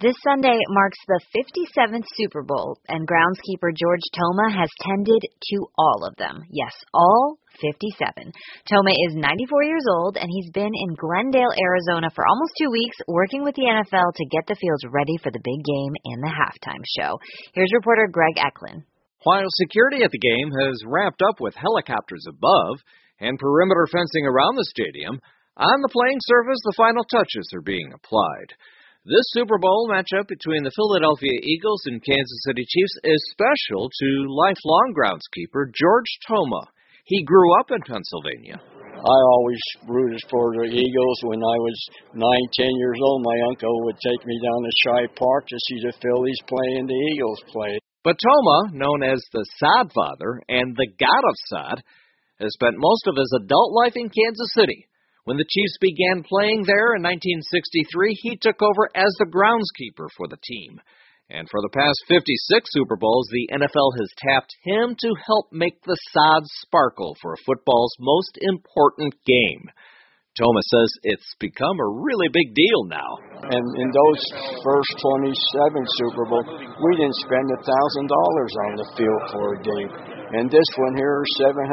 This Sunday marks the 57th Super Bowl, and groundskeeper George Toma has tended to all of them. Yes, all 57. Toma is 94 years old, and he's been in Glendale, Arizona for almost 2 weeks, working with the NFL to get the fields ready for the big game and the halftime show. Here's reporter Greg Eklund. While security at the game has ramped up with helicopters above and perimeter fencing around the stadium, on the playing surface the final touches are being applied. This Super Bowl matchup between the Philadelphia Eagles and Kansas City Chiefs is special to lifelong groundskeeper George Toma. He grew up in Pennsylvania. I always rooted for the Eagles. When I was 9, 10 years old, my uncle would take me down to Shibe Park to see the Phillies play and the Eagles play. But Toma, known as the Sod Father and the God of Sod, has spent most of his adult life in Kansas City. When the Chiefs began playing there in 1963, he took over as the groundskeeper for the team. And for the past 56 Super Bowls, the NFL has tapped him to help make the Sods sparkle for football's most important game. Toma says it's become a really big deal now. And in those first 27 Super Bowls, we didn't spend $1,000 on the field for a game. And this one here,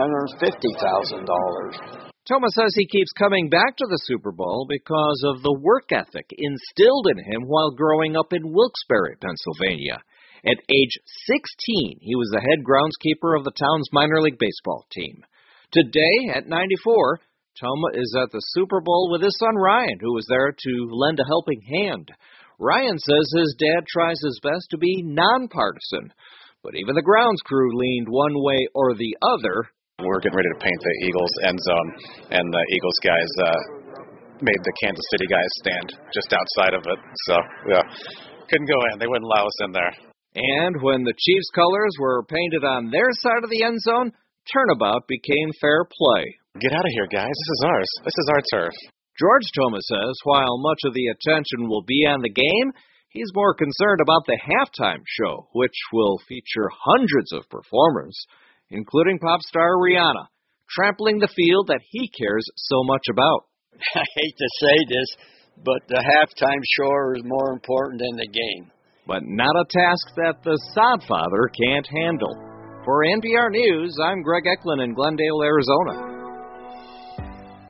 $750,000. Toma says he keeps coming back to the Super Bowl because of the work ethic instilled in him while growing up in Wilkes-Barre, Pennsylvania. At age 16, he was the head groundskeeper of the town's minor league baseball team. Today, at 94, Toma is at the Super Bowl with his son Ryan, who was there to lend a helping hand. Ryan says his dad tries his best to be nonpartisan, but even the grounds crew leaned one way or the other. We're getting ready to paint the Eagles end zone, and the Eagles guys made the Kansas City guys stand just outside of it. So, yeah, couldn't go in. They wouldn't allow us in there. And when the Chiefs' colors were painted on their side of the end zone, turnabout became fair play. Get out of here, guys. This is ours. This is our turf. George Toma says while much of the attention will be on the game, he's more concerned about the halftime show, which will feature hundreds of performers, including pop star Rihanna, trampling the field that he cares so much about. I hate to say this, but the halftime show is more important than the game. But not a task that the Sod Father can't handle. For NPR News, I'm Greg Eklund in Glendale, Arizona.